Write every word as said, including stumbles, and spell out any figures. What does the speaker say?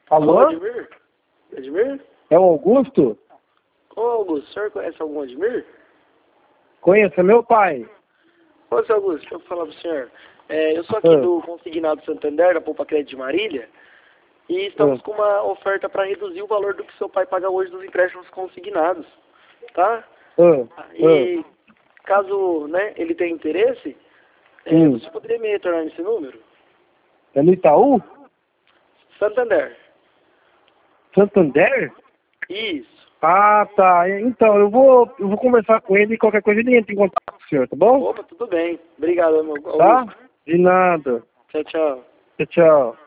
Alô? Alô, Admir? Admir? É o Augusto? Ô, Augusto, o senhor conhece algum Admir? Conheço, é meu pai. Ô, seu Augusto, deixa eu falar pro senhor. É, eu sou aqui Ah. do Consignado Santander, da Poupa Crédito de Marília, e estamos Ah. com uma oferta para reduzir o valor do que seu pai paga hoje dos empréstimos consignados, tá? Ah. E caso, né, ele tenha interesse, é, Hum. você poderia me retornar nesse número? É no Itaú? Santander. Santander? Isso. Ah, tá. Então, eu vou, eu vou conversar com ele e qualquer coisa ele entra em contato com o senhor, tá bom? Opa, tudo bem. Obrigado, meu Augusto. Tá? De nada. Tchau, tchau. Tchau, tchau.